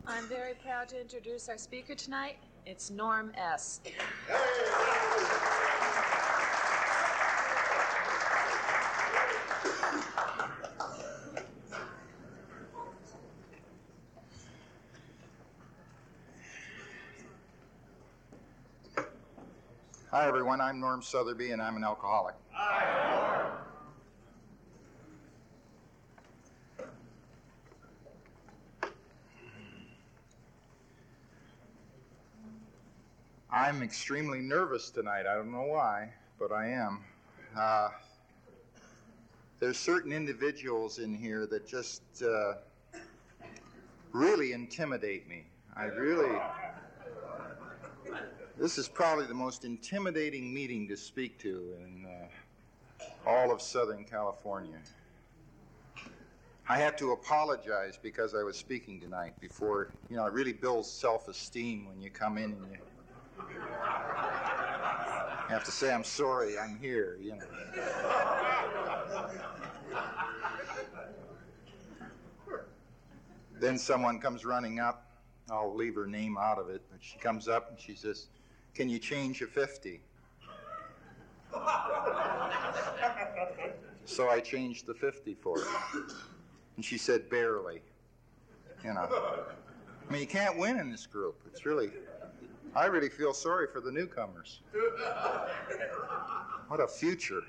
I'm very proud to introduce our speaker tonight. It's Norm S. Hi, everyone. I'm Norm Sotheby, and I'm an alcoholic. Hi, Norm. I'm extremely nervous tonight. I don't know why, but I am. There's certain individuals in here that just really intimidate me. This is probably the most intimidating meeting to speak to in all of Southern California. I have to apologize because I was speaking tonight before, it really builds self-esteem when you come in and you have to say, I'm sorry, I'm here, Then someone comes running up. I'll leave her name out of it, but she comes up and she says, can you change a 50? So I changed the 50 for her. And she said, barely. I mean, you can't win in this group. I really feel sorry for the newcomers. What a future.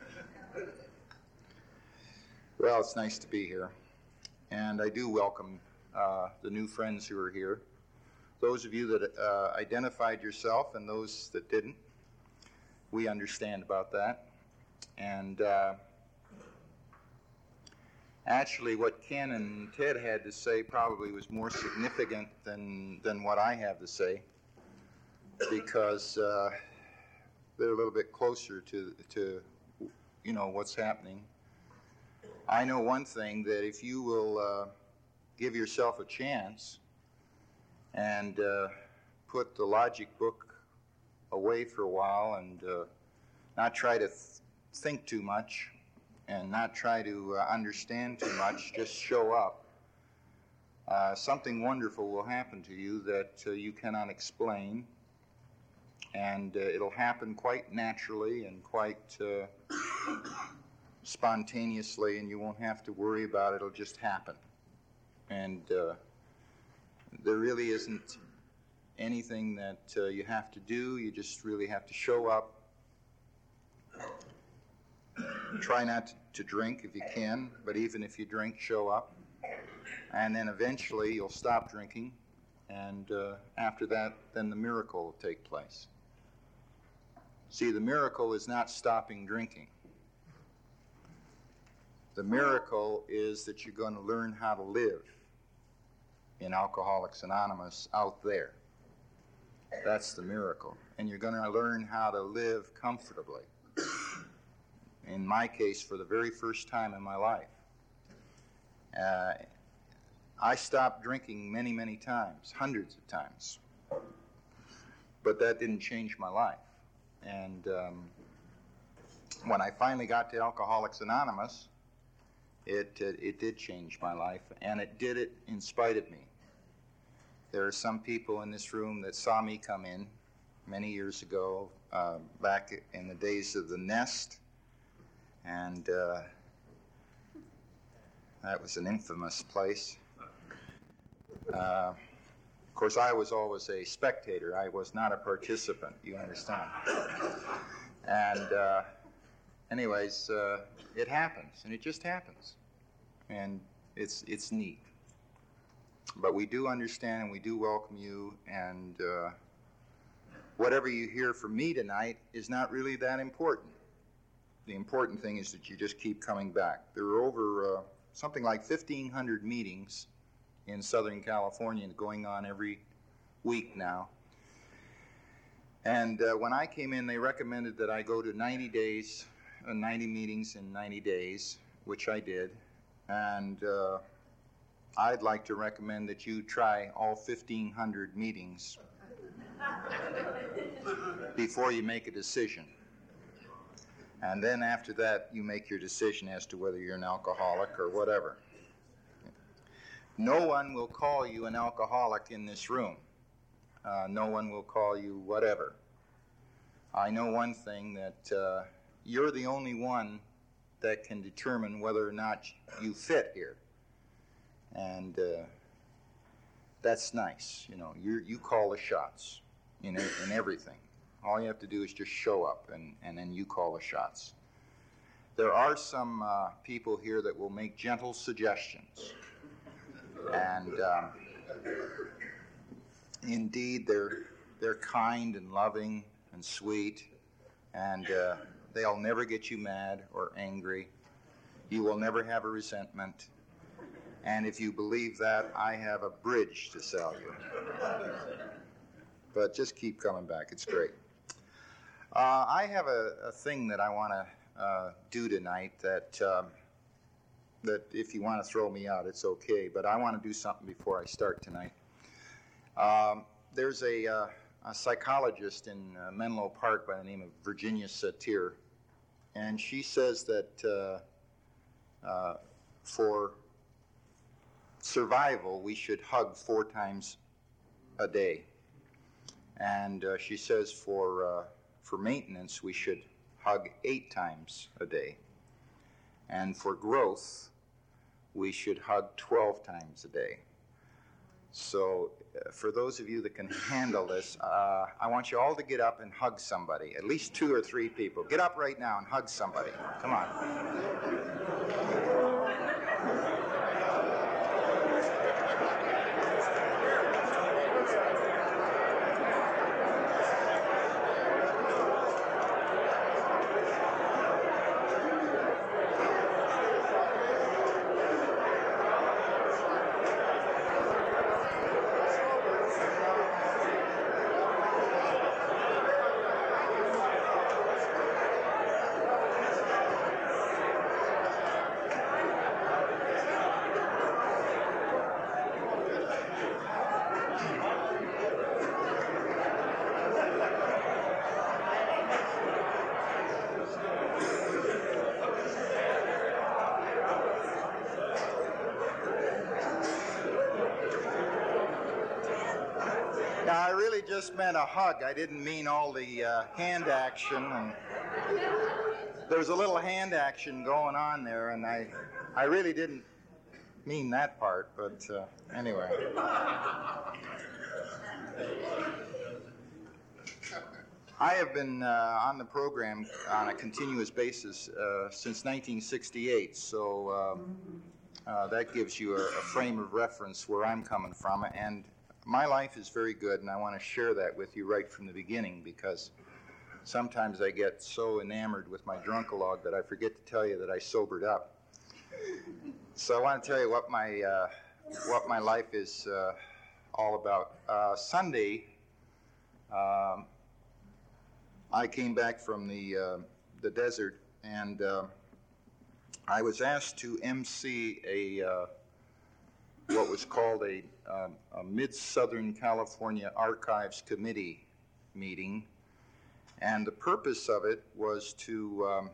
Well, it's nice to be here. And I do welcome the new friends who are here. Those of you that identified yourself and those that didn't, we understand about that. And actually what Ken and Ted had to say probably was more significant than what I have to say, because they're a little bit closer to what's happening. I know one thing, that if you will give yourself a chance and put the logic book away for a while and not try to think too much and not try to understand too much, just show up, something wonderful will happen to you that you cannot explain, and it'll happen quite naturally and quite spontaneously, and you won't have to worry about it. It'll just happen. And there really isn't anything that you have to do. You just really have to show up. Try not to drink if you can, but even if you drink, show up. And then eventually you'll stop drinking, and after that, then the miracle will take place. See, the miracle is not stopping drinking. The miracle is that you're going to learn how to live in Alcoholics Anonymous out there. That's the miracle. And you're going to learn how to live comfortably. In my case, for the very first time in my life. I stopped drinking many, many times, hundreds of times. But that didn't change my life. And when I finally got to Alcoholics Anonymous, it did change my life, and it did it in spite of me. There are some people in this room that saw me come in many years ago, back in the days of the Nest, and that was an infamous place. Of course, I was always a spectator. I was not a participant, you understand. And anyways, it happens, and it just happens. And it's neat. But we do understand and we do welcome you, and whatever you hear from me tonight is not really that important. The important thing is that you just keep coming back. There are over something like 1,500 meetings in Southern California going on every week now. And when I came in, they recommended that I go to 90 meetings in 90 days, which I did. And I'd like to recommend that you try all 1,500 meetings before you make a decision. And then after that, you make your decision as to whether you're an alcoholic or whatever. No one will call you an alcoholic in this room. No one will call you whatever. I know one thing, that you're the only one that can determine whether or not you fit here. And that's nice. You know, you call the shots in everything. All you have to do is just show up, and then you call the shots. There are some people here that will make gentle suggestions. And indeed, they're kind and loving and sweet, and they'll never get you mad or angry. You will never have a resentment. And if you believe that, I have a bridge to sell you. But just keep coming back. It's great. I have a thing that I want to do tonight that if you want to throw me out, it's okay. But I want to do something before I start tonight. There's a psychologist in Menlo Park by the name of Virginia Satir, and she says that for survival, we should hug 4 times a day. And she says for maintenance, we should hug 8 times a day. And for growth, we should hug 12 times a day. So for those of you that can handle this, I want you all to get up and hug somebody, at least 2 or 3 people. Get up right now and hug somebody. Come on. Now, I really just meant a hug. I didn't mean all the hand action. And there's a little hand action going on there, and I really didn't mean that part, but anyway. I have been on the program on a continuous basis since 1968, so that gives you a frame of reference where I'm coming from, and my life is very good, and I want to share that with you right from the beginning, because sometimes I get so enamored with my drunkalogue that I forget to tell you that I sobered up. So I want to tell you what my life is all about. Sunday, I came back from the desert, and I was asked to MC what was called a Mid-Southern California Archives Committee meeting, and the purpose of it was to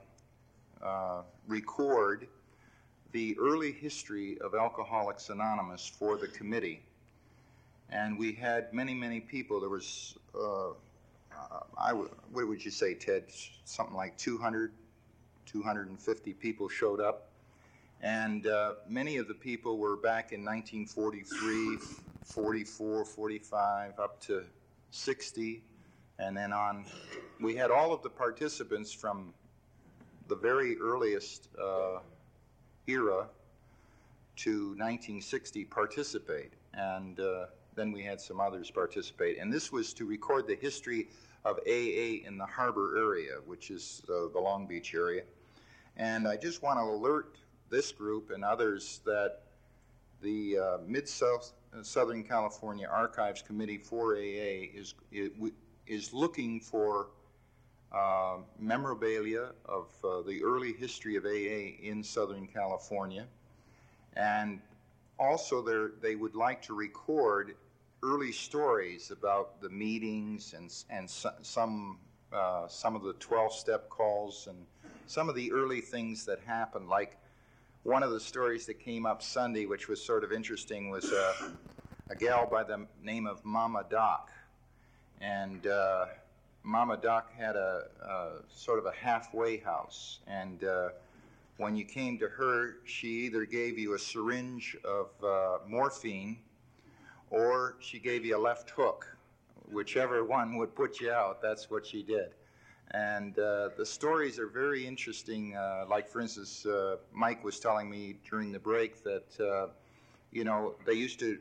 record the early history of Alcoholics Anonymous for the committee. And we had many, many people. There was, what would you say, Ted? Something like 200, 250 people showed up. And many of the people were back in 1943, 44, 45, up to 60, and then on. We had all of the participants from the very earliest era to 1960 participate, and then we had some others participate. And this was to record the history of AA in the Harbor area, which is the Long Beach area. And I just want to alert this group and others that the Mid-Southern California Archives Committee for AA is looking for memorabilia of the early history of AA in Southern California, and also they would like to record early stories about the meetings and some of the 12-step calls and some of the early things that happened, like one of the stories that came up Sunday, which was sort of interesting, was a gal by the name of Mama Doc. And Mama Doc had a sort of a halfway house. And when you came to her, she either gave you a syringe of morphine or she gave you a left hook. Whichever one would put you out, that's what she did. And the stories are very interesting. Like, for instance, Mike was telling me during the break that, you know, they used to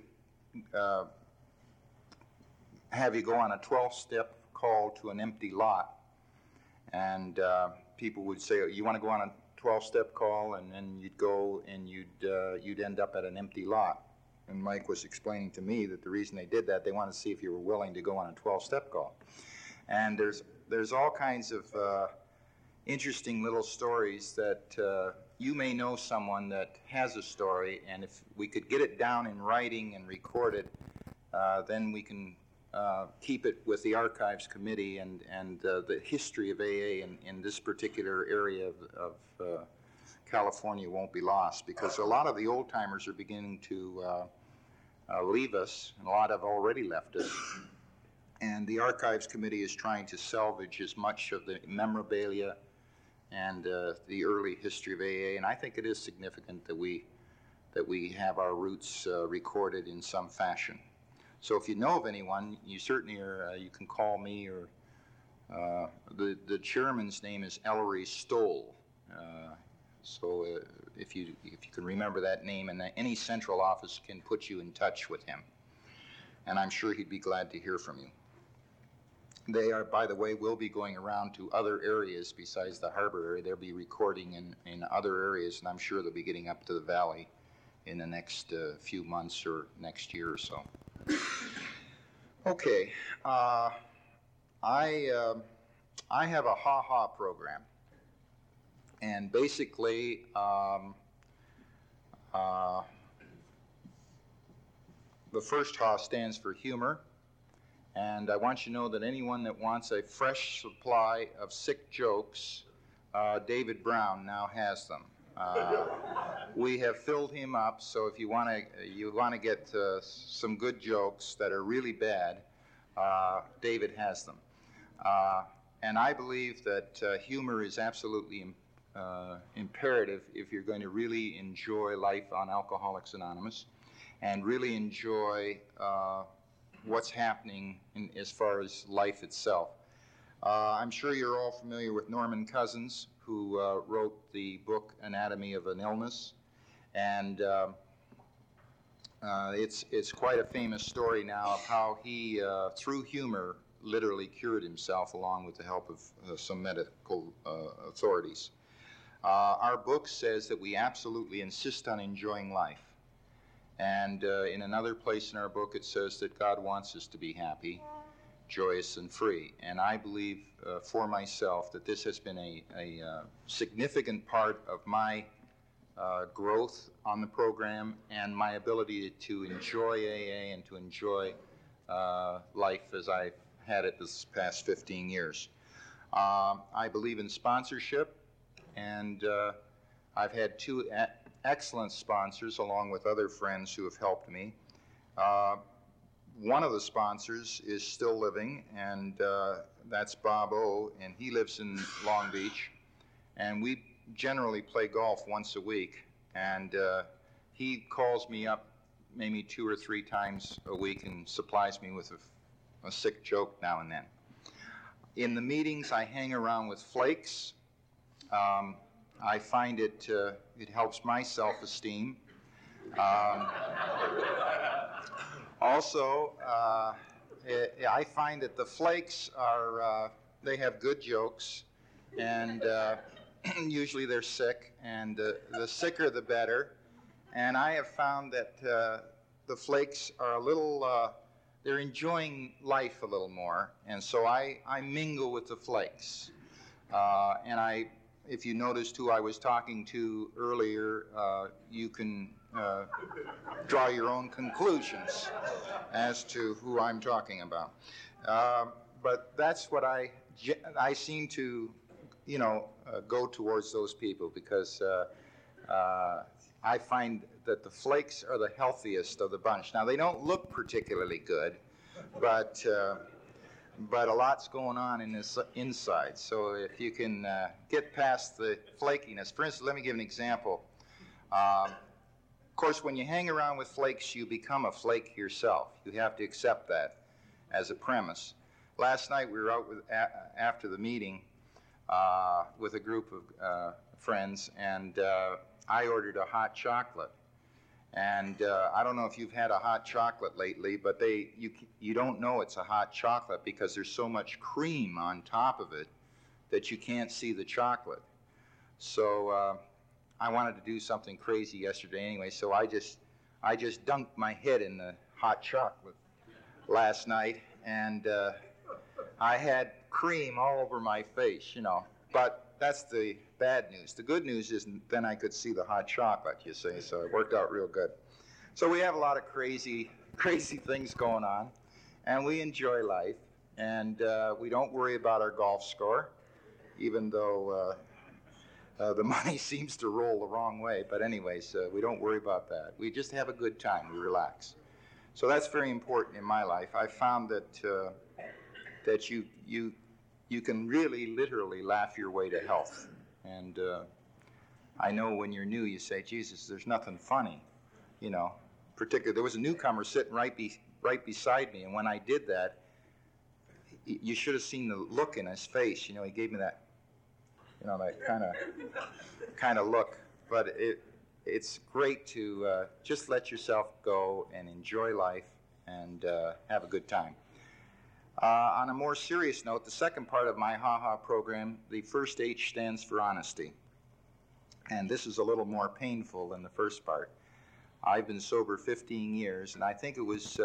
have you go on a 12-step call to an empty lot. And people would say, you want to go on a 12-step call? And then you'd go and you'd end up at an empty lot. And Mike was explaining to me that the reason they did that, they wanted to see if you were willing to go on a 12-step call. And there's all kinds of interesting little stories that you may know someone that has a story, and if we could get it down in writing and record it, then we can keep it with the Archives Committee, and the history of AA in this particular area of California won't be lost, because a lot of the old-timers are beginning to leave us, and a lot have already left us. And the Archives Committee is trying to salvage as much of the memorabilia and the early history of AA, and I think it is significant that we have our roots recorded in some fashion. So if you know of anyone, you certainly are, you can call me, or the chairman's name is Ellery Stoll. So if you can remember that name, and any central office can put you in touch with him. And I'm sure he'd be glad to hear from you. They are, by the way, will be going around to other areas besides the harbor area. They'll be recording in other areas, and I'm sure they'll be getting up to the valley in the next few months or next year or so. Okay, I have a ha-ha program. And basically, the first ha stands for humor. And I want you to know that anyone that wants a fresh supply of sick jokes, David Brown now has them. We have filled him up, so if you want to get some good jokes that are really bad, David has them. And I believe that humor is absolutely imperative if you're going to really enjoy life on Alcoholics Anonymous and really enjoy what's happening as far as life itself. I'm sure you're all familiar with Norman Cousins, who wrote the book Anatomy of an Illness, and it's quite a famous story now of how he, through humor, literally cured himself along with the help of some medical authorities. Our book says that we absolutely insist on enjoying life. And in another place in our book, it says that God wants us to be happy, joyous, and free. And I believe for myself that this has been a significant part of my growth on the program and my ability to enjoy AA and to enjoy life as I've had it this past 15 years. I believe in sponsorship, and I've had two excellent sponsors along with other friends who have helped me. One of the sponsors is still living, and that's Bob O, and he lives in Long Beach, and we generally play golf once a week, and he calls me up maybe 2 or 3 times a week and supplies me with a sick joke now and then. In the meetings, I hang around with Flakes. I find it helps my self-esteem. Also, I find that the Flakes they have good jokes, and usually they're sick, and the sicker the better. And I have found that the Flakes are a little, they're enjoying life a little more, and so I mingle with the Flakes. And if you noticed who I was talking to earlier, you can draw your own conclusions as to who I'm talking about. But that's what I seem to, go towards those people, because I find that the flakes are the healthiest of the bunch. Now, they don't look particularly good, but a lot's going on in this inside. So if you can get past the flakiness, for instance, let me give an example. Of course, when you hang around with flakes, you become a flake yourself. You have to accept that as a premise. Last night we were out after the meeting with a group of friends, and I ordered a hot chocolate. And I don't know if you've had a hot chocolate lately, but you don't know it's a hot chocolate because there's so much cream on top of it that you can't see the chocolate. So I wanted to do something crazy yesterday anyway, so I just dunked my head in the hot chocolate last night, and I had cream all over my face, you know. But that's the bad news. The good news is then I could see the hot chocolate, you see, so it worked out real good. So we have a lot of crazy things going on, and we enjoy life, and we don't worry about our golf score, even though the money seems to roll the wrong way. But anyways, we don't worry about that. We just have a good time. We relax. So that's very important in my life. I found that that you can really literally laugh your way to health. And I know when you're new, you say, Jesus, there's nothing funny, you know. Particularly, there was a newcomer sitting right beside me, and when I did that, you should have seen the look in his face. You know, he gave me that, you know, that kind of look. But it's great to just let yourself go and enjoy life and have a good time. On a more serious note, the second part of my Ha-Ha program, the first H stands for honesty. And this is a little more painful than the first part. I've been sober 15 years, and I think it was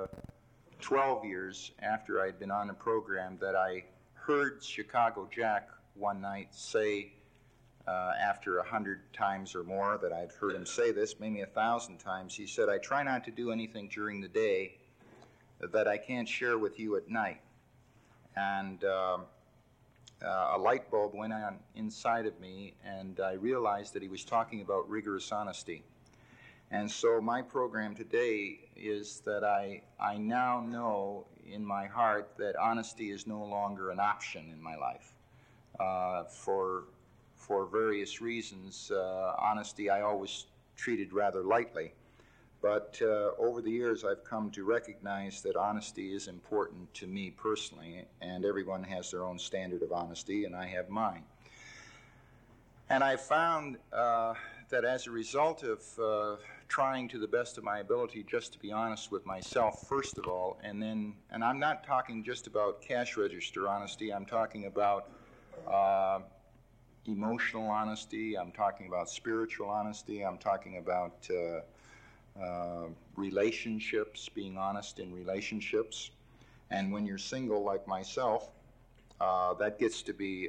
12 years after I'd been on the program that I heard Chicago Jack one night say, after 100 times or more that I'd heard him say this, maybe 1,000 times, he said, I try not to do anything during the day that I can't share with you at night. And a light bulb went on inside of me, and I realized that he was talking about rigorous honesty. And so my program today is that I now know in my heart that honesty is no longer an option in my life. For various reasons, honesty I always treated rather lightly. But over the years, I've come to recognize that honesty is important to me personally, and everyone has their own standard of honesty, and I have mine. And I found that as a result of trying to the best of my ability just to be honest with myself, first of all, and I'm not talking just about cash register honesty, I'm talking about emotional honesty, I'm talking about spiritual honesty, I'm talking about relationships, being honest in relationships. And when you're single like myself, that gets to be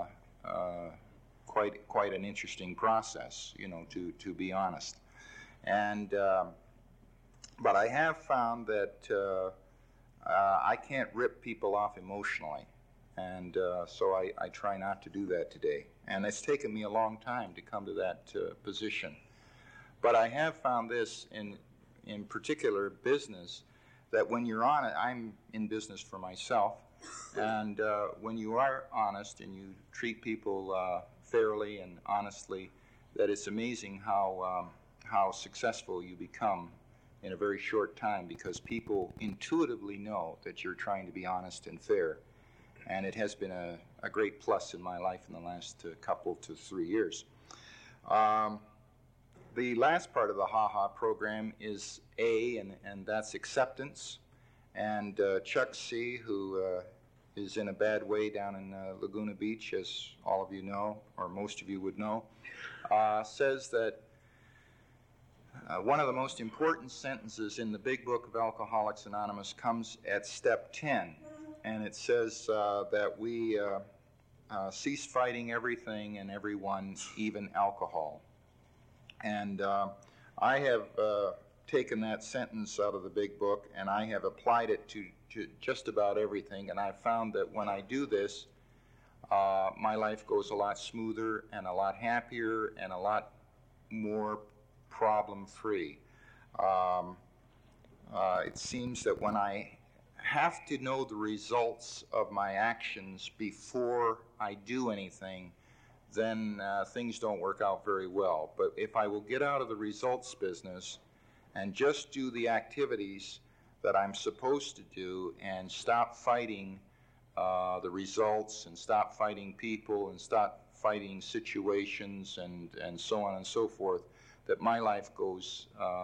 quite an interesting process, you know, to be honest. And but I have found that I can't rip people off emotionally, and so I try not to do that today. And it's taken me a long time to come to that position. But I have found this in particular business, that when you're on it, I'm in business for myself, and when you are honest and you treat people fairly and honestly, that it's amazing how successful you become in a very short time, because people intuitively know that you're trying to be honest and fair. And it has been a great plus in my life in the last couple to 3 years. The last part of the Ha-Ha program is A, and that's acceptance. And Chuck C., who is in a bad way down in Laguna Beach, as all of you know, or most of you would know, says that one of the most important sentences in the big book of Alcoholics Anonymous comes at step 10. And it says that we cease fighting everything and everyone, even alcohol. And I have taken that sentence out of the big book, and I have applied it to just about everything. And I've found that when I do this, my life goes a lot smoother and a lot happier and a lot more problem-free. It seems that when I have to know the results of my actions before I do anything, then things don't work out very well. But if I will get out of the results business and just do the activities that I'm supposed to do and stop fighting the results and stop fighting people and stop fighting situations and so on and so forth, that my life goes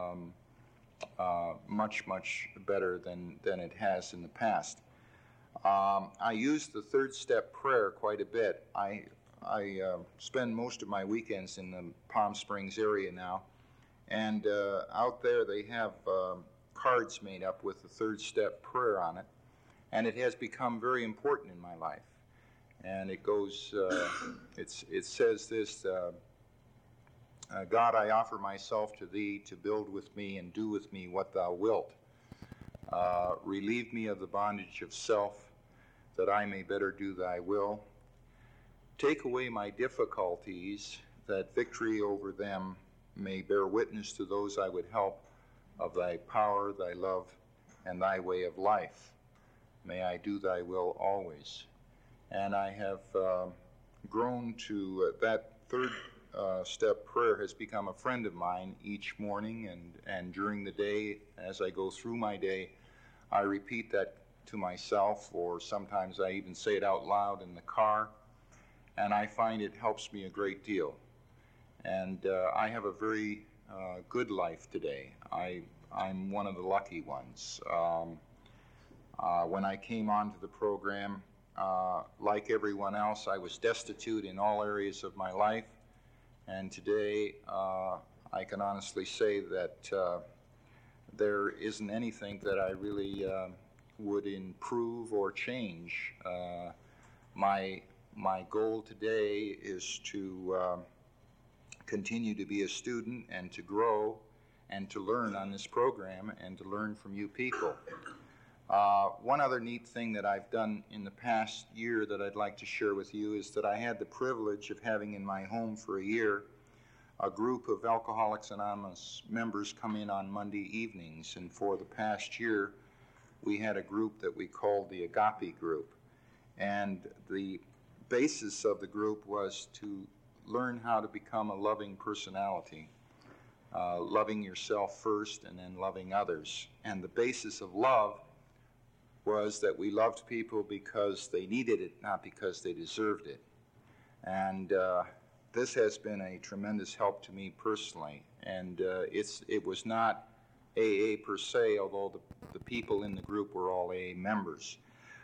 much, much better than it has in the past. I use the third step prayer quite a bit. I spend most of my weekends in the Palm Springs area now, and out there they have cards made up with the third step prayer on it, and it has become very important in my life. And it goes, it says this, God, I offer myself to thee to build with me and do with me what thou wilt. Relieve me of the bondage of self, that I may better do thy will. Take away my difficulties, that victory over them may bear witness to those I would help of thy power, thy love, and thy way of life. May I do thy will always. And I have grown to that third step prayer has become a friend of mine each morning, and during the day, as I go through my day, I repeat that to myself, or sometimes I even say it out loud in the car, and I find it helps me a great deal. And I have a very good life today. I'm one of the lucky ones. When I came onto the program, like everyone else, I was destitute in all areas of my life. And today, I can honestly say that there isn't anything that I really would improve or change. My goal today is to continue to be a student and to grow and to learn on this program and to learn from you people. One other neat thing that I've done in the past year that I'd like to share with you is that I had the privilege of having in my home for a year a group of Alcoholics Anonymous members come in on Monday evenings, and for the past year we had a group that we called the Agape Group. And the basis of the group was to learn how to become a loving personality, loving yourself first and then loving others. And the basis of love was that we loved people because they needed it, not because they deserved it. And this has been a tremendous help to me personally. And it was not AA per se, although the people in the group were all AA members.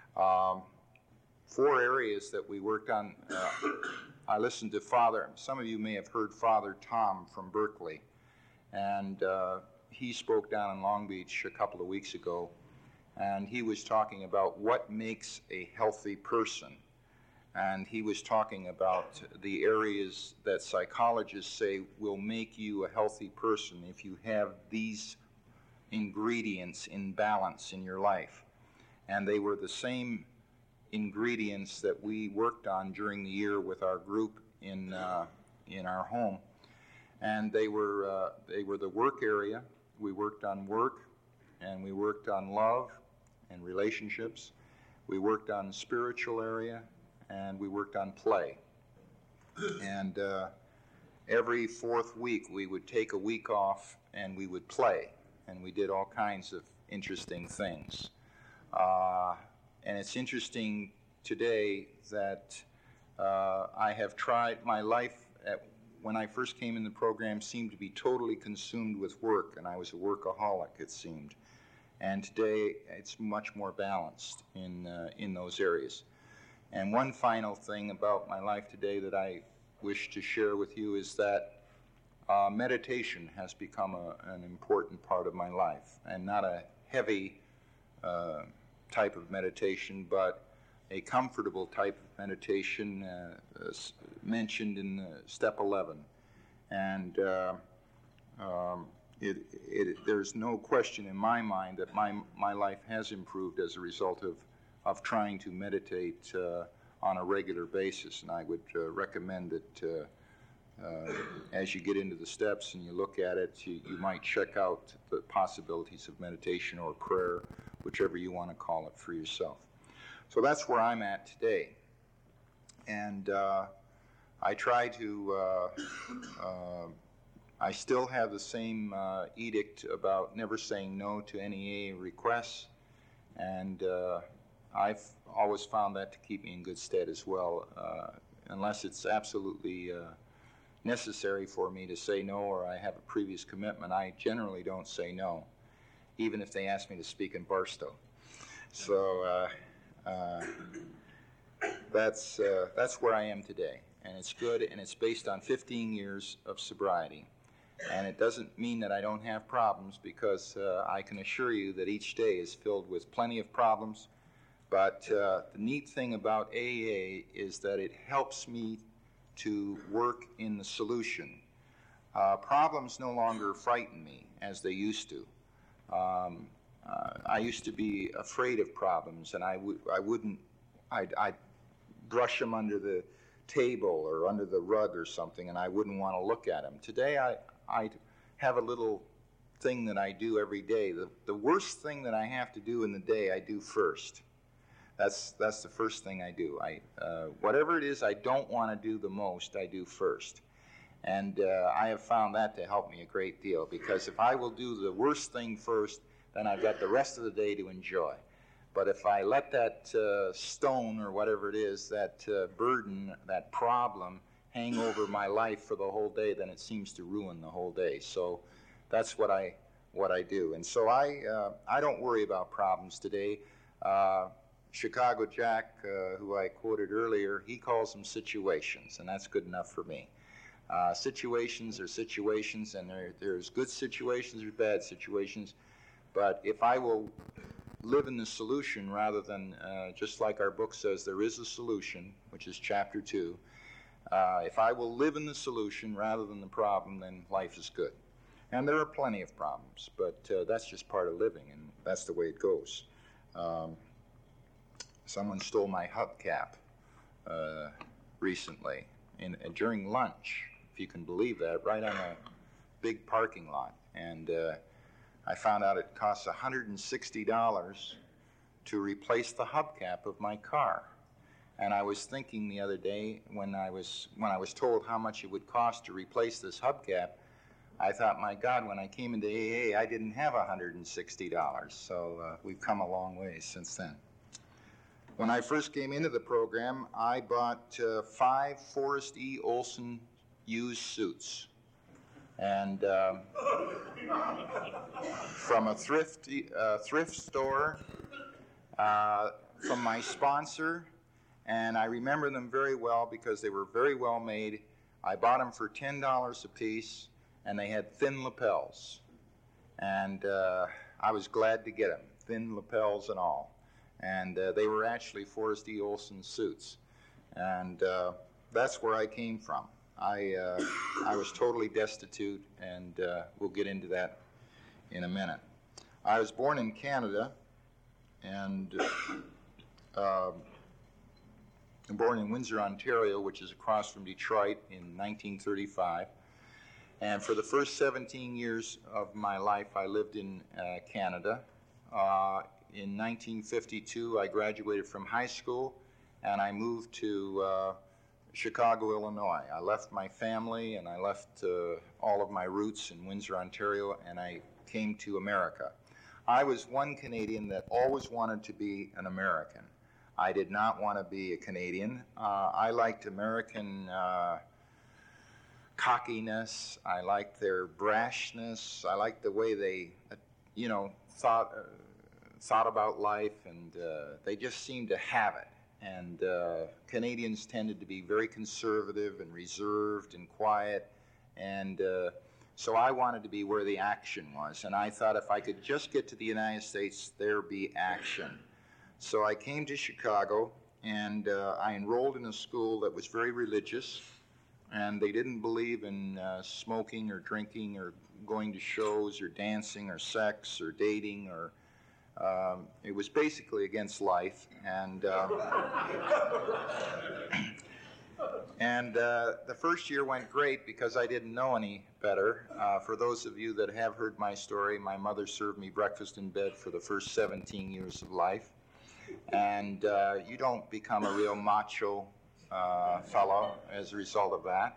4 areas that we worked on. I listened to some of you may have heard Father Tom from Berkeley, and he spoke down in Long Beach a couple of weeks ago, and he was talking about what makes a healthy person. And he was talking about the areas that psychologists say will make you a healthy person if you have these ingredients in balance in your life. And they were the same ingredients that we worked on during the year with our group in our home. And they were the work area. We worked on work, and we worked on love and relationships. We worked on the spiritual area, and we worked on play. And every 4th week we would take a week off and we would play, and we did all kinds of interesting things. And it's interesting today that I have tried my life. When I first came in the program, seemed to be totally consumed with work, and I was a workaholic, it seemed. And today it's much more balanced in those areas. And one final thing about my life today that I wish to share with you is that meditation has become an important part of my life, and not a heavy type of meditation, but a comfortable type of meditation mentioned in step 11. And there's no question in my mind that my life has improved as a result of trying to meditate on a regular basis, and I would recommend that As you get into the steps and you look at it, you might check out the possibilities of meditation or prayer, whichever you want to call it for yourself. So that's where I'm at today. And I try to, I still have the same edict about never saying no to any AA requests, and I've always found that to keep me in good stead as well, unless it's absolutely necessary for me to say no or I have a previous commitment. I generally don't say no, even if they ask me to speak in Barstow. So that's where I am today, and it's good, and it's based on 15 years of sobriety. And it doesn't mean that I don't have problems, because I can assure you that each day is filled with plenty of problems. But the neat thing about AA is that it helps me to work in the solution. Problems no longer frighten me as they used to. I used to be afraid of problems, and I'd brush them under the table or under the rug or something, and I wouldn't want to look at them. Today, I have a little thing that I do every day. The worst thing that I have to do in the day, I do first. That's the first thing I do. Whatever it is I don't want to do the most, I do first. And I have found that to help me a great deal, because if I will do the worst thing first, then I've got the rest of the day to enjoy. But if I let that stone or whatever it is, that burden, that problem, hang over my life for the whole day, then it seems to ruin the whole day. So that's what I do. And so I don't worry about problems today. Chicago Jack, who I quoted earlier, he calls them situations, and that's good enough for me. Situations are situations, and there's good situations, there's bad situations. But if I will live in the solution rather than, just like our book says, there is a solution, which is chapter 2. If I will live in the solution rather than the problem, then life is good. And there are plenty of problems, but that's just part of living, and that's the way it goes. Someone stole my hubcap recently during lunch, if you can believe that, right on a big parking lot. And I found out it costs $160 to replace the hubcap of my car. And I was thinking the other day, when I was told how much it would cost to replace this hubcap, I thought, my God, when I came into AA, I didn't have $160. So we've come a long way since then. When I first came into the program, I bought 5 Forrest E. Olson used suits. And from a thrift store, from my sponsor, and I remember them very well because they were very well made. I bought them for $10 a piece, and they had thin lapels. And I was glad to get them, thin lapels and all. And they were actually Forrest E. Olson suits. And that's where I came from. I was totally destitute, and we'll get into that in a minute. I was born in Canada, and born in Windsor, Ontario, which is across from Detroit, in 1935. And for the first 17 years of my life, I lived in Canada. In 1952, I graduated from high school, and I moved to Chicago, Illinois. I left my family, and I left all of my roots in Windsor, Ontario, and I came to America. I was one Canadian that always wanted to be an American. I did not want to be a Canadian. I liked American cockiness. I liked their brashness. I liked the way they, thought about life, and they just seemed to have it. And Canadians tended to be very conservative and reserved and quiet, and so I wanted to be where the action was. And I thought if I could just get to the United States, there'd be action. So I came to Chicago, and I enrolled in a school that was very religious, and they didn't believe in smoking or drinking or going to shows or dancing or sex or dating or it was basically against life. And And the first year went great because I didn't know any better. For those of you that have heard my story, my mother served me breakfast in bed for the first 17 years of life. And you don't become a real macho fellow as a result of that.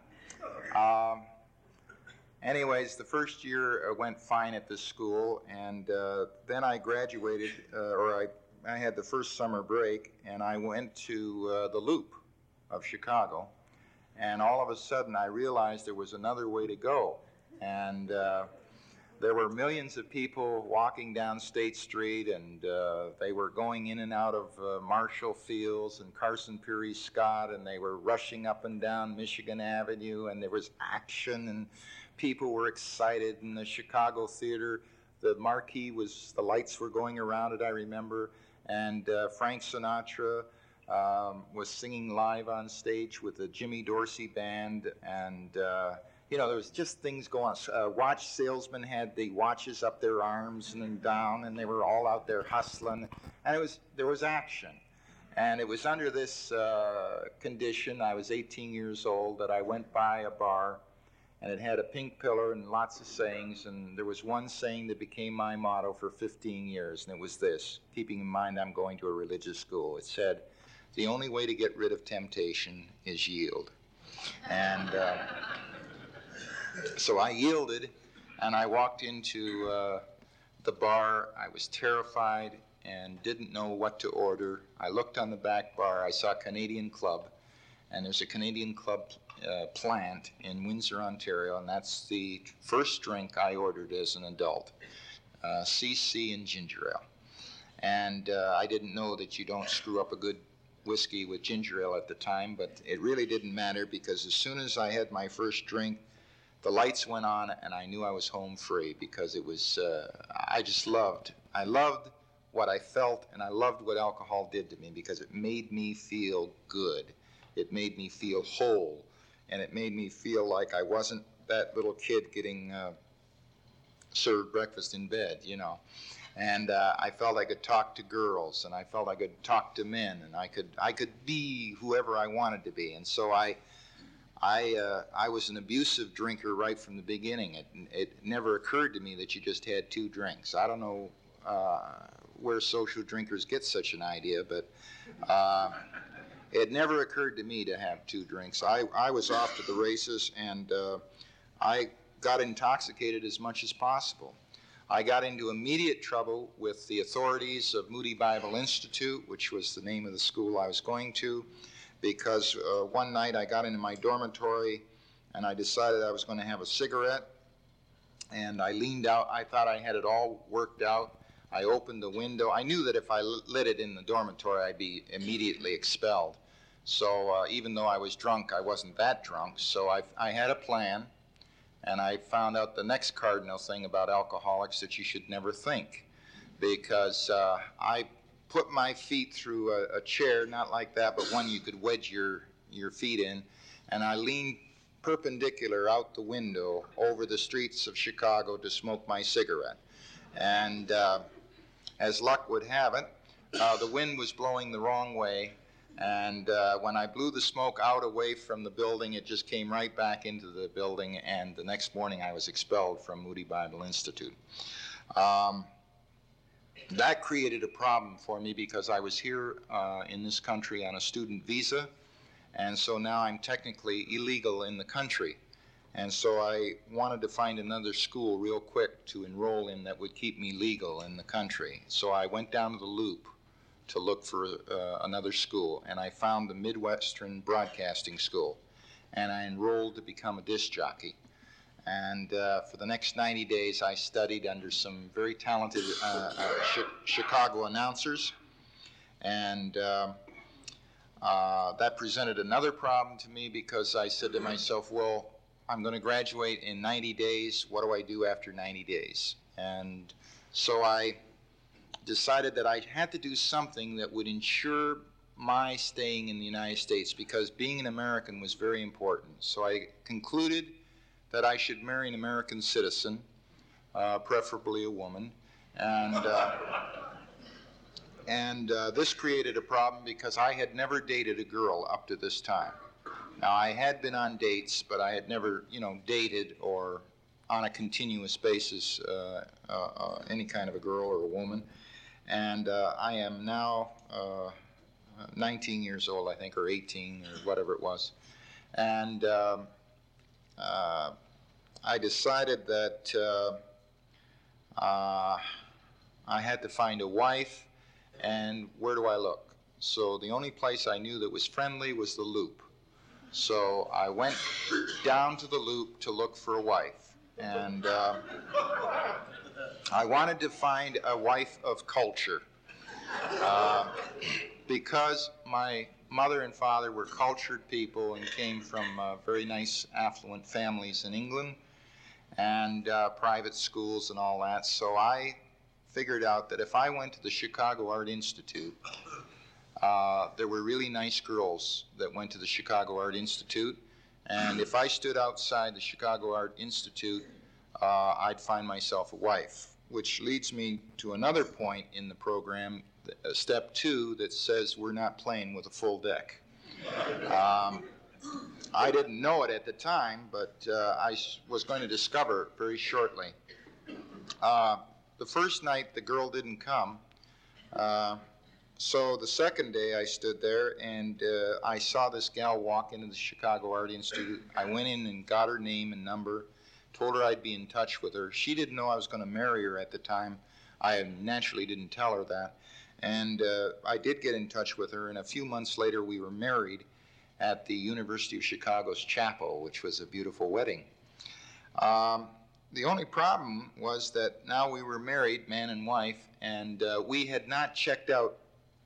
Anyways, the first year went fine at this school, and then I graduated, I had the first summer break, and I went to the Loop of Chicago. And all of a sudden, I realized there was another way to go. And there were millions of people walking down State Street, and they were going in and out of Marshall Fields and Carson Peary Scott, and they were rushing up and down Michigan Avenue, and there was action, and people were excited in the Chicago theater. The marquee the lights were going around it, I remember, and Frank Sinatra was singing live on stage with the Jimmy Dorsey Band, and there was just things going on. Watch salesmen had the watches up their arms and then down, and they were all out there hustling, and there was action. And it was under this condition, I was 18 years old, that I went by a bar, and it had a pink pillar and lots of sayings, and there was one saying that became my motto for 15 years, and it was this, keeping in mind I'm going to a religious school. It said, "The only way to get rid of temptation is yield." And so I yielded, and I walked into the bar. I was terrified and didn't know what to order. I looked on the back bar. I saw Canadian Club, and there's a Canadian Club plant in Windsor, Ontario, and that's the first drink I ordered as an adult, CC and ginger ale. And I didn't know that you don't screw up a good whiskey with ginger ale at the time, but it really didn't matter, because as soon as I had my first drink, the lights went on and I knew I was home free, because it was, I loved what I felt, and I loved what alcohol did to me, because it made me feel good. It made me feel whole, and it made me feel like I wasn't that little kid getting served breakfast in bed, And I felt I could talk to girls, and I felt I could talk to men, and I could be whoever I wanted to be. And so I was an abusive drinker right from the beginning. It never occurred to me that you just had two drinks. I don't know where social drinkers get such an idea, but it never occurred to me to have two drinks. I was off to the races, and I got intoxicated as much as possible. I got into immediate trouble with the authorities of Moody Bible Institute, which was the name of the school I was going to, because one night I got into my dormitory and I decided I was going to have a cigarette, and I leaned out. I thought I had it all worked out. I opened the window. I knew that if I lit it in the dormitory, I'd be immediately expelled. So even though I was drunk, I wasn't that drunk. So I had a plan. And I found out the next cardinal thing about alcoholics, that you should never think, because I put my feet through a chair, not like that, but one you could wedge your feet in, and I leaned perpendicular out the window over the streets of Chicago to smoke my cigarette. And as luck would have it, the wind was blowing the wrong way, and when I blew the smoke out away from the building, it just came right back into the building, and the next morning I was expelled from Moody Bible Institute. That created a problem for me, because I was here in this country on a student visa, and so now I'm technically illegal in the country. And so I wanted to find another school real quick to enroll in that would keep me legal in the country. So I went down to the Loop to look for another school, and I found the Midwestern Broadcasting School, and I enrolled to become a disc jockey. And for the next 90 days, I studied under some very talented Chicago announcers, and that presented another problem to me, because I said to myself, well, I'm going to graduate in 90 days. What do I do after 90 days? And so I decided that I had to do something that would ensure my staying in the United States, because being an American was very important. So I concluded that I should marry an American citizen, preferably a woman, and this created a problem, because I had never dated a girl up to this time. Now, I had been on dates, but I had never, dated or on a continuous basis any kind of a girl or a woman. And I am now 19 years old, I think, or 18, or whatever it was. And I decided that I had to find a wife, and where do I look? So the only place I knew that was friendly was the Loop. So I went down to the Loop to look for a wife. And I wanted to find a wife of culture because my mother and father were cultured people and came from very nice, affluent families in England and private schools and all that. So I figured out that if I went to the Chicago Art Institute, there were really nice girls that went to the Chicago Art Institute, and if I stood outside the Chicago Art Institute, I'd find myself a wife, which leads me to another point in the program, step 2, that says we're not playing with a full deck. I didn't know it at the time, but I was going to discover it very shortly. The first night, the girl didn't come. So the second day I stood there and I saw this gal walk into the Chicago Art Institute. I went in and got her name and number, told her I'd be in touch with her. She didn't know I was going to marry her at the time. I naturally didn't tell her that. And I did get in touch with her, and a few months later we were married at the University of Chicago's chapel, which was a beautiful wedding. The only problem was that now we were married, man and wife, and we had not checked out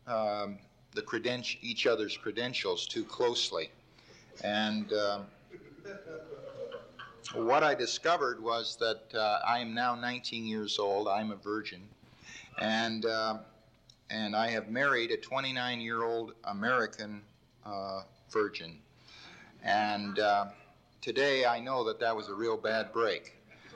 each other's credentials too closely. And what I discovered was that I am now 19 years old. I'm a virgin. And I have married a 29-year-old American virgin. And today I know that that was a real bad break.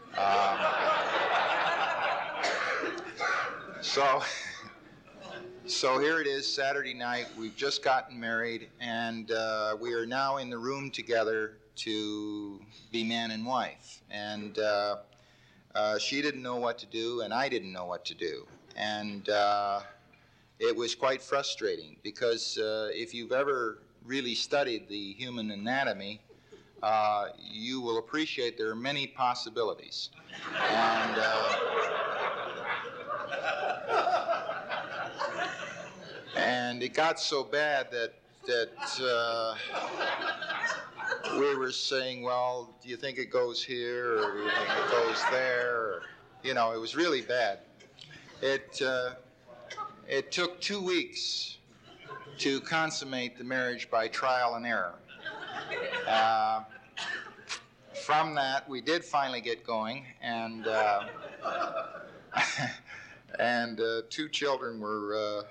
So here it is, Saturday night. We've just gotten married, and we are now in the room together to be man and wife. And she didn't know what to do, and I didn't know what to do. And it was quite frustrating because if you've ever really studied the human anatomy, you will appreciate there are many possibilities. And it got so bad that we were saying, well, do you think it goes here, or do you think it goes there? Or, it was really bad. It took 2 weeks to consummate the marriage by trial and error. From that, we did finally get going, and 2 children were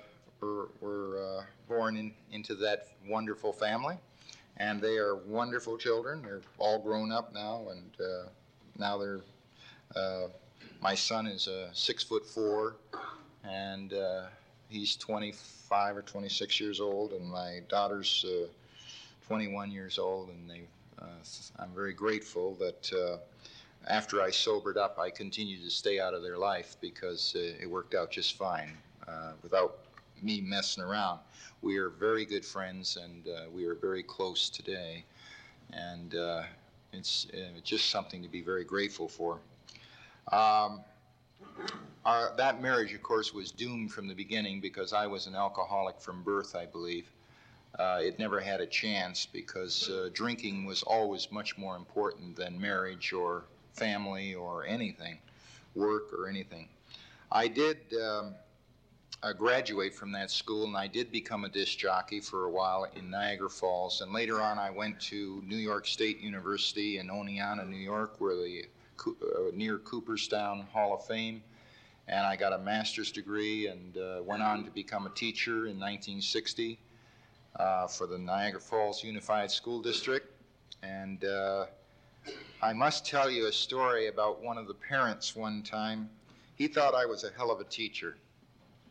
born into that wonderful family, and they are wonderful children. They're all grown up now, and now they're. My son is 6'4", and he's 25 or 26 years old, and my daughter's 21 years old, and I'm very grateful that after I sobered up, I continued to stay out of their life because it worked out just fine without me messing around. We are very good friends, and we are very close today, and it's just something to be very grateful for. That marriage, of course, was doomed from the beginning because I was an alcoholic from birth, I believe. It never had a chance because drinking was always much more important than marriage or family or anything, work or anything. I did graduate from that school, and I did become a disc jockey for a while in Niagara Falls, and later on I went to New York State University in Oneonta, New York, where near Cooperstown Hall of Fame, and I got a master's degree and went on to become a teacher in 1960 for the Niagara Falls Unified School District. And I must tell you a story about one of the parents one time. He thought I was a hell of a teacher.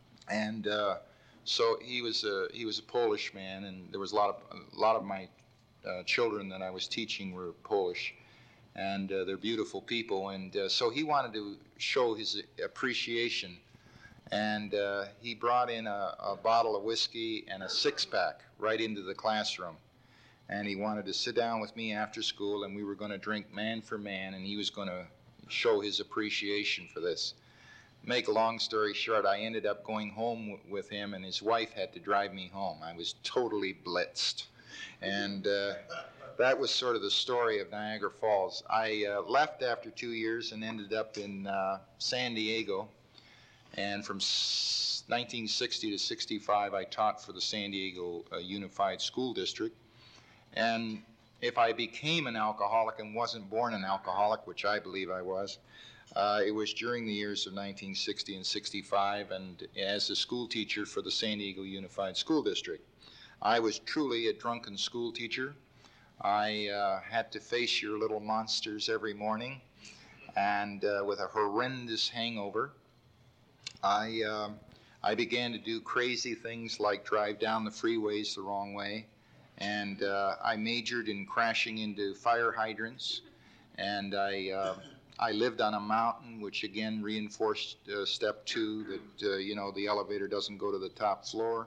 And so he was a Polish man, and there was a lot of my children that I was teaching were Polish, and they're beautiful people. And so he wanted to show his appreciation, and he brought in a bottle of whiskey and a six-pack right into the classroom. And he wanted to sit down with me after school, and we were going to drink man for man, and he was going to show his appreciation for this. Make a long story short, I ended up going home with him, and his wife had to drive me home. I was totally blitzed. And that was sort of the story of Niagara Falls. I left after 2 years and ended up in San Diego. And from 1960 to 65, I taught for the San Diego Unified School District. And if I became an alcoholic and wasn't born an alcoholic, which I believe I was, it was during the years of 1960 and 65, and as a school teacher for the San Diego Unified School District. I was truly a drunken school teacher. I had to face your little monsters every morning, and with a horrendous hangover, I began to do crazy things like drive down the freeways the wrong way, and I majored in crashing into fire hydrants, and I lived on a mountain, which again reinforced step 2, that the elevator doesn't go to the top floor.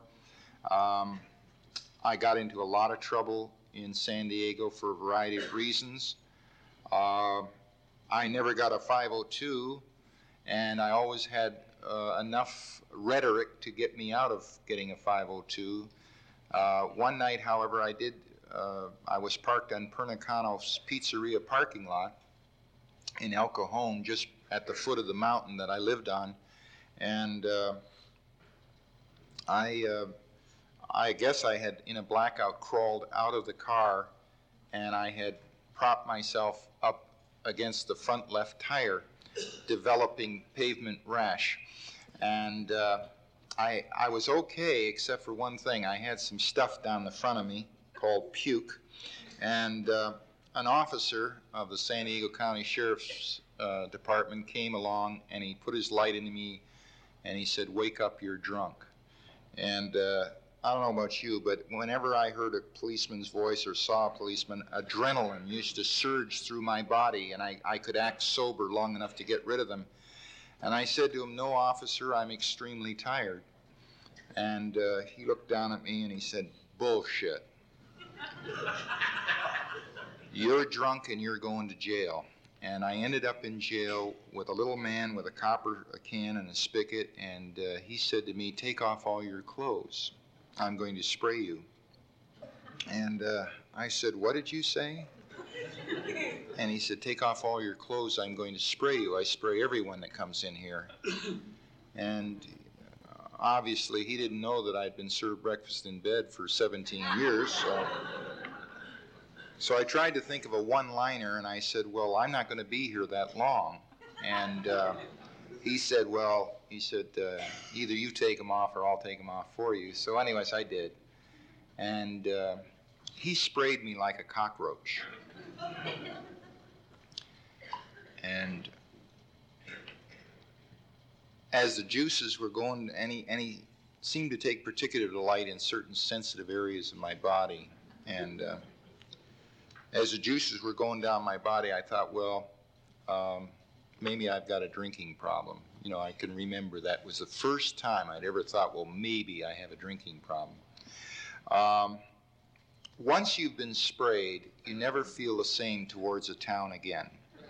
I got into a lot of trouble in San Diego for a variety of reasons. I never got a 502, and I always had enough rhetoric to get me out of getting a 502. One night, however, I was parked on Pernicano's Pizzeria parking lot in El Cajon, just at the foot of the mountain that I lived on, and I guess I had, in a blackout, crawled out of the car, and I had propped myself up against the front left tire, developing pavement rash. And I was okay, except for one thing. I had some stuff down the front of me called puke, and an officer of the San Diego County Sheriff's Department came along, and he put his light into me, and he said, "Wake up, you're drunk." And I don't know about you, but whenever I heard a policeman's voice or saw a policeman, adrenaline used to surge through my body, and I could act sober long enough to get rid of them. And I said to him, "No, officer, I'm extremely tired." And he looked down at me and he said, "Bullshit. You're drunk and you're going to jail." And I ended up in jail with a little man with a copper can and a spigot, and he said to me, "Take off all your clothes. I'm going to spray you." And I said, "What did you say?" And he said, "Take off all your clothes. I'm going to spray you. I spray everyone that comes in here." And obviously he didn't know that I'd been served breakfast in bed for 17 years. So I tried to think of a one-liner, and I said, "Well, I'm not going to be here that long." And he said, "Either you take them off or I'll take them off for you." So anyways, I did. And he sprayed me like a cockroach. And as the juices were going, and he seemed to take particular delight in certain sensitive areas of my body. And as the juices were going down my body, I thought, well, maybe I've got a drinking problem. I can remember that was the first time I'd ever thought, well, maybe I have a drinking problem. Once you've been sprayed, you never feel the same towards a town again.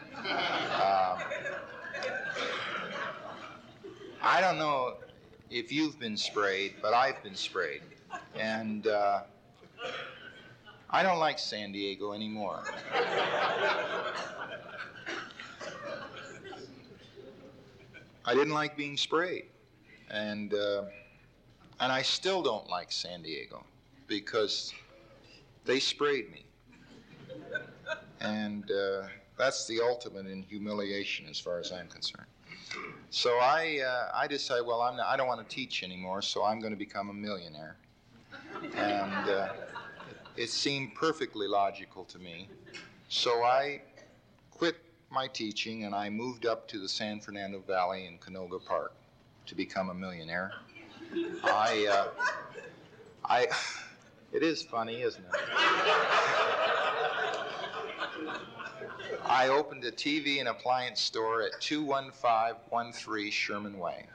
I don't know if you've been sprayed, but I've been sprayed. And I don't like San Diego anymore. I didn't like being sprayed. And I still don't like San Diego because they sprayed me. And that's the ultimate in humiliation as far as I'm concerned. So I decided, well, I don't want to teach anymore, so I'm going to become a millionaire. And it seemed perfectly logical to me. So I quit my teaching, and I moved up to the San Fernando Valley in Canoga Park to become a millionaire. It is funny, isn't it? I opened a TV and appliance store at 21513 Sherman Way,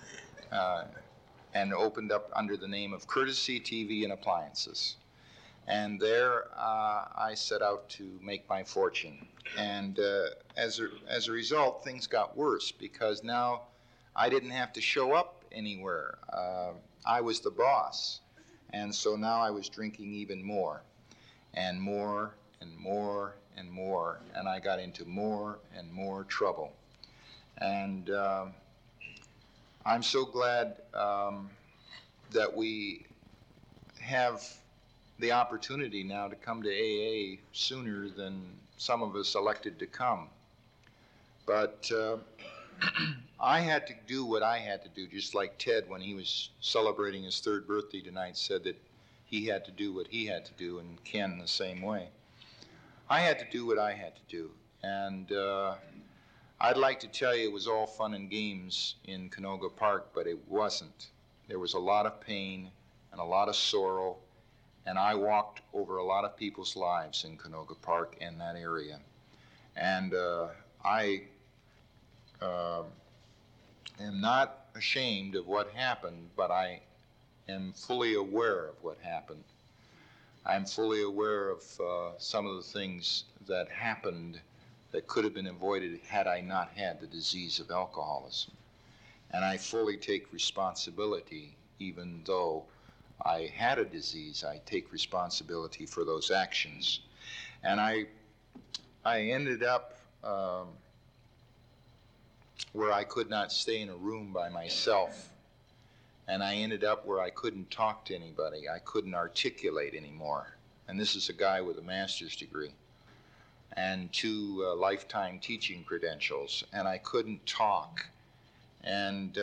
and opened up under the name of Courtesy TV and Appliances. And there I set out to make my fortune. And as a result, things got worse because now I didn't have to show up anywhere. I was the boss. And so now I was drinking even more and more and more and more. And I got into more and more trouble. And I'm so glad that we have the opportunity now to come to AA sooner than some of us elected to come. But I had to do what I had to do, just like Ted, when he was celebrating his 3rd birthday tonight, said that he had to do what he had to do, and Ken the same way. I had to do what I had to do. And I'd like to tell you it was all fun and games in Canoga Park, but it wasn't. There was a lot of pain and a lot of sorrow, and I walked over a lot of people's lives in Canoga Park in that area. And I am not ashamed of what happened, but I am fully aware of what happened. I'm fully aware of some of the things that happened that could have been avoided had I not had the disease of alcoholism. And I fully take responsibility, even though I had a disease. I take responsibility for those actions. And I ended up where I could not stay in a room by myself. And I ended up where I couldn't talk to anybody. I couldn't articulate anymore. And this is a guy with a master's degree and 2 lifetime teaching credentials. And I couldn't talk. And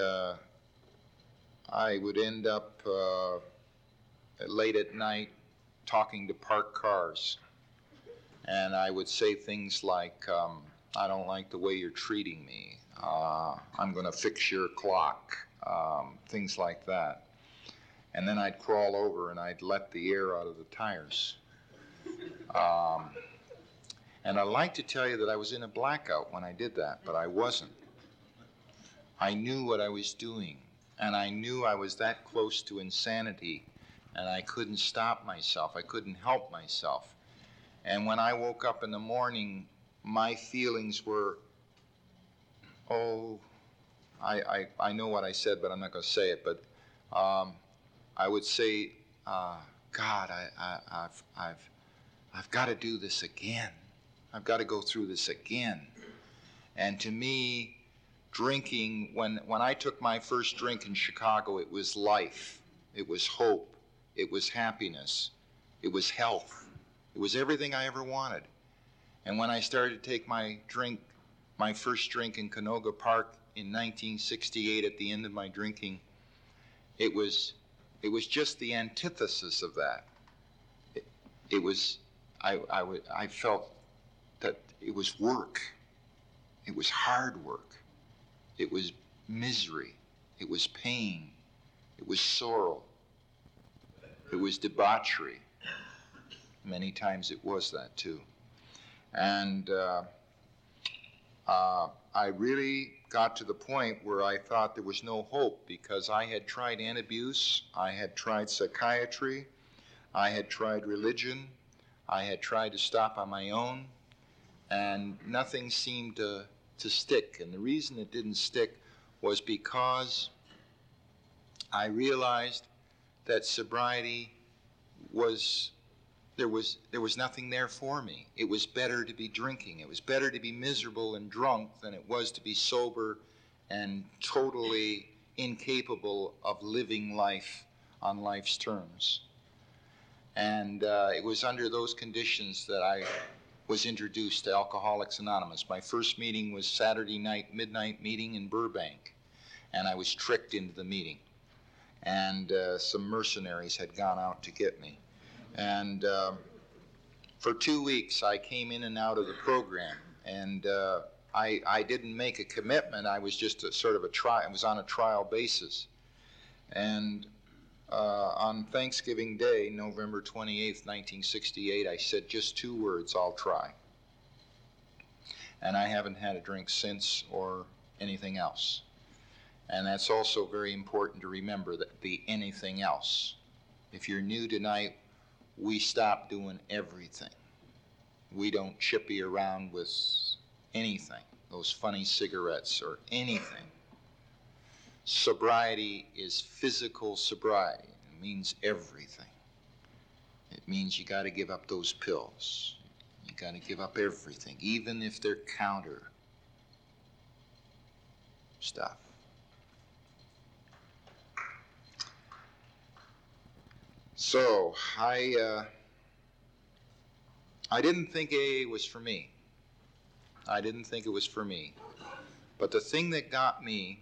I would end up late at night talking to parked cars. And I would say things like, I don't like the way you're treating me. I'm going to fix your clock. Things like that. And then I'd crawl over and I'd let the air out of the tires. And I'd like to tell you that I was in a blackout when I did that, but I wasn't. I knew what I was doing, and I knew I was that close to insanity, and I couldn't stop myself. I couldn't help myself. And when I woke up in the morning, my feelings were, I know what I said, but I'm not going to say it. But I would say, God, I've got to do this again. I've got to go through this again. And to me, drinking, when I took my first drink in Chicago, it was life. It was hope. It was happiness. It was health. It was everything I ever wanted. And when I started to take my first drink in Canoga Park in 1968 at the end of my drinking, it was just the antithesis of that. I felt that it was work. It was hard work. It was misery. It was pain. It was sorrow. It was debauchery. Many times it was that too. And I really got to the point where I thought there was no hope, because I had tried antabuse, I had tried psychiatry, I had tried religion, I had tried to stop on my own, and nothing seemed to stick. And the reason it didn't stick was because I realized that sobriety there was nothing there for me. It was better to be drinking. It was better to be miserable and drunk than it was to be sober and totally incapable of living life on life's terms. And it was under those conditions that I was introduced to Alcoholics Anonymous. My first meeting was Saturday night, midnight meeting in Burbank, and I was tricked into the meeting. And some mercenaries had gone out to get me. And for 2 weeks, I came in and out of the program, and I didn't make a commitment. I was just I was on a trial basis. And on Thanksgiving Day, November 28th, 1968, I said just 2 words: I'll try. and I haven't had a drink since or anything else. And that's also very important to remember, that the anything else. If you're new tonight, we stop doing everything. We don't chippy around with anything, those funny cigarettes or anything. Sobriety is physical sobriety. It means everything. It means you got to give up those pills. You got to give up everything, even if they're counter stuff. So I didn't think AA was for me. I didn't think it was for me. But the thing that got me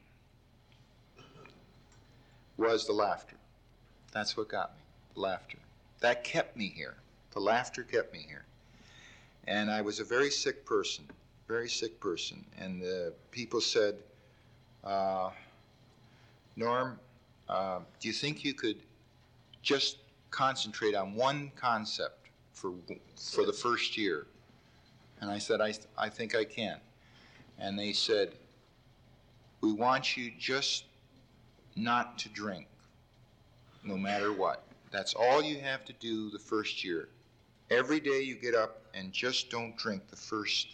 was the laughter. That's what got me, laughter. That kept me here. The laughter kept me here. And I was a very sick person. And people said, Norm, do you think you could just concentrate on one concept for the first year? And I said, I think I can. And they said, we want you just not to drink, no matter what. That's all you have to do the first year. Every day you get up and just don't drink the first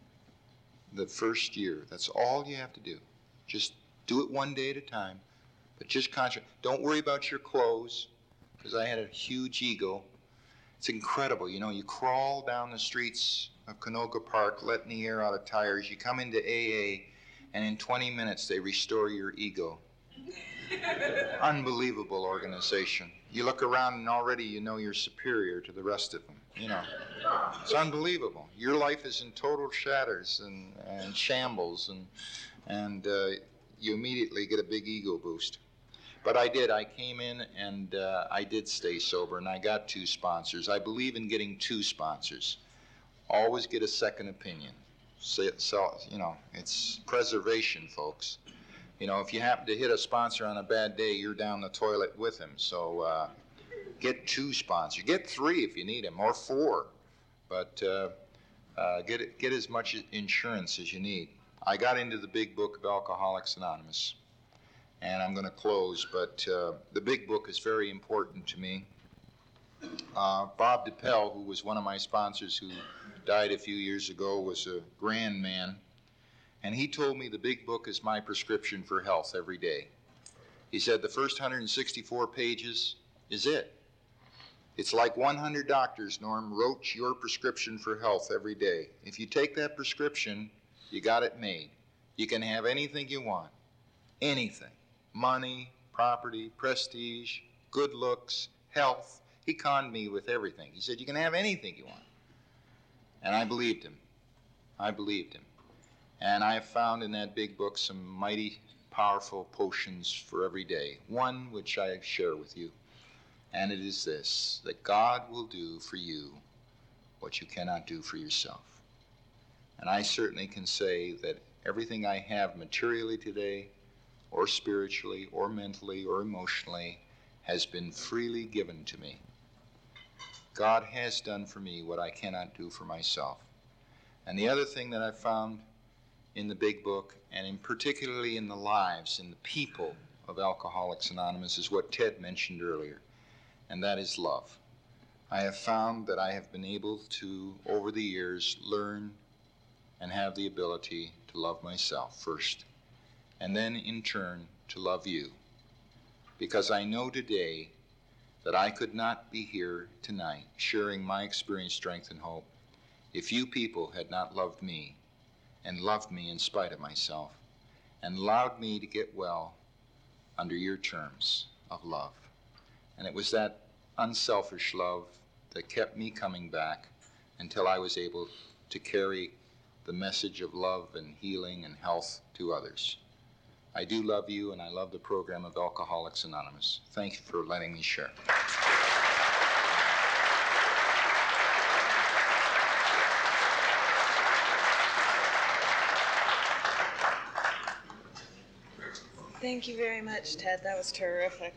year. That's all you have to do. Just do it one day at a time, but just concentrate. Don't worry about your clothes, because I had a huge ego. It's incredible. You know, you crawl down the streets of Canoga Park, letting the air out of tires. You come into AA, and in 20 minutes they restore your ego. Unbelievable organization. You look around and already you know you're superior to the rest of them. You know, it's unbelievable. Your life is in total shatters and shambles, and you immediately get a big ego boost. But I did. I came in and I did stay sober, and I got 2 sponsors. I believe in getting 2 sponsors. Always get a second opinion. So you know, it's preservation, folks. You know, if you happen to hit a sponsor on a bad day, you're down the toilet with him. So get 2 sponsors. Get 3 if you need them, or 4. But get as much insurance as you need. I got into the big book of Alcoholics Anonymous, and I'm going to close, but the big book is very important to me. Bob DePell, who was one of my sponsors who died a few years ago, was a grand man. And he told me the big book is my prescription for health every day. He said the first 164 pages is it. It's like 100 doctors, Norm, wrote your prescription for health every day. If you take that prescription, you got it made. You can have anything you want. Anything. Money, property, prestige, good looks, health. He conned me with everything. He said, you can have anything you want. And I believed him. And I have found in that big book some mighty powerful potions for every day. One which I share with you, and it is this, that God will do for you what you cannot do for yourself. And I certainly can say that everything I have materially today, or spiritually, or mentally, or emotionally, has been freely given to me. God has done for me what I cannot do for myself. And the other thing that I found in the big book, and in particularly in the lives and the people of Alcoholics Anonymous, is what Ted mentioned earlier, and that is love. I have found that I have been able to, over the years, learn and have the ability to love myself first, and then in turn to love you, because I know today that I could not be here tonight sharing my experience, strength, and hope if you people had not loved me, and loved me in spite of myself, and allowed me to get well under your terms of love. And it was that unselfish love that kept me coming back until I was able to carry the message of love and healing and health to others. I do love you, and I love the program of Alcoholics Anonymous. Thank you for letting me share. Thank you very much, Ted. That was terrific.